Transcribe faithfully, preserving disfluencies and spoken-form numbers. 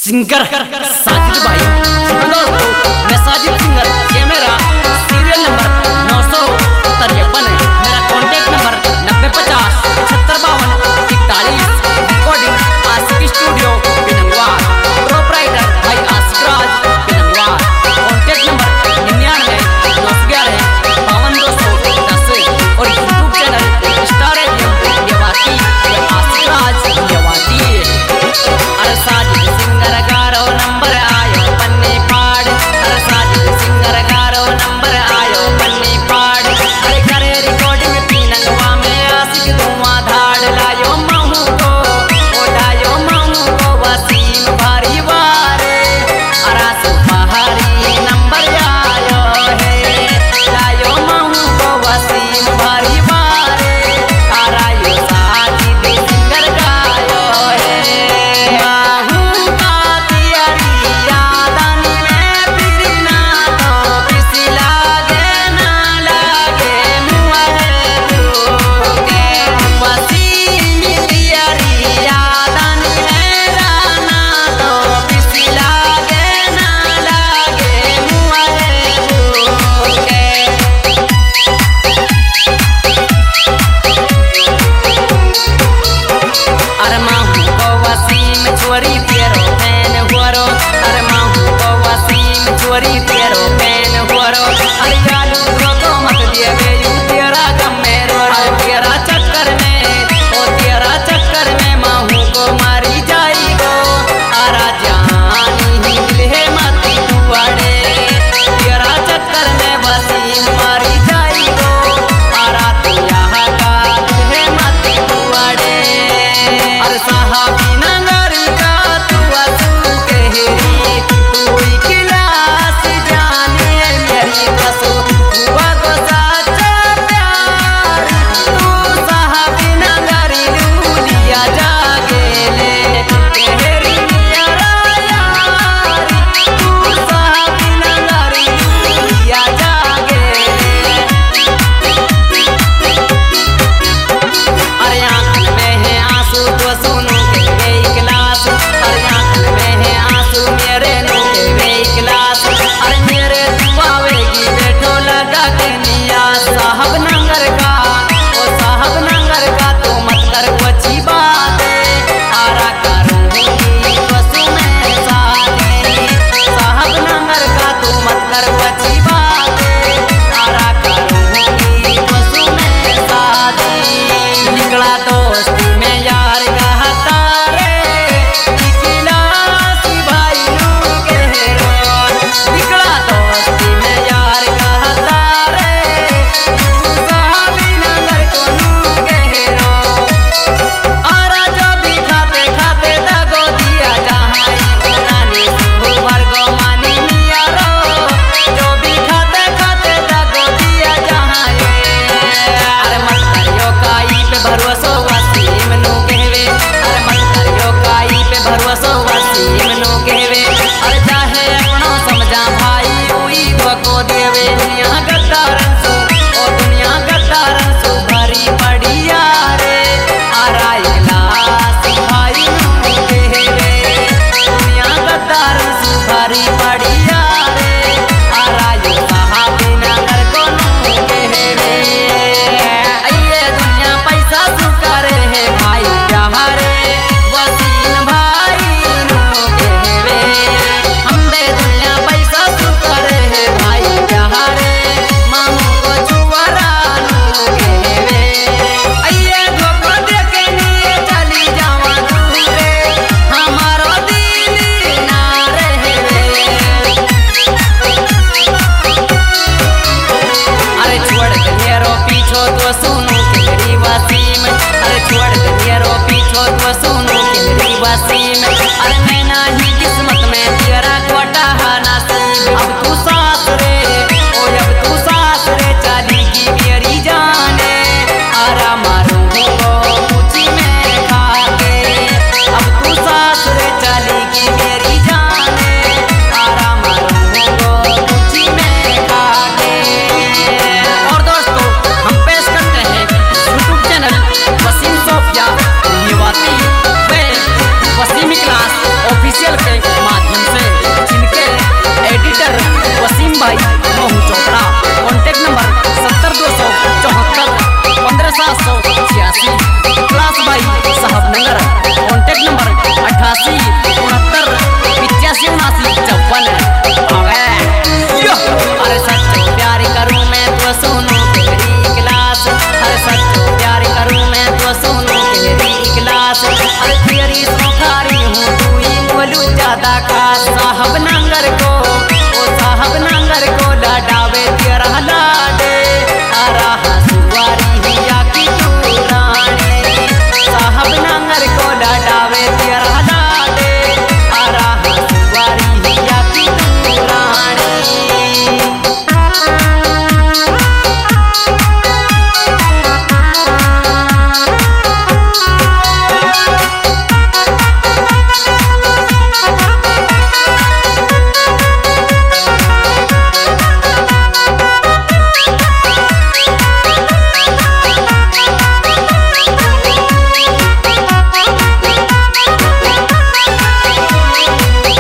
Singer Sajid भाई, मैं Sajid singer, ये मेरा सीरियल नंबर नौ सौ तिरपन है। मेरा कॉन्टेक्ट नंबर नब्बे पचास पचहत्तर बावन इकतालीस। रिकॉर्डिंग आशिक स्टूडियो बिनंगवार, प्रोपराइटर भाई आशिक राज बिनंगवार। कॉन्टेक्ट नंबर निन्यानवे नौ सौ ग्यारह बावन दो सौ दस और YouTube channel Star FM Yawati Ashiq Raj यवाती। अरे साजिद सिंगर गारो नंबर आयो पन्ने पाड़, अरे साजिद सिंगर गारो नंबर आयो पन्ने डाका साहब नंगर को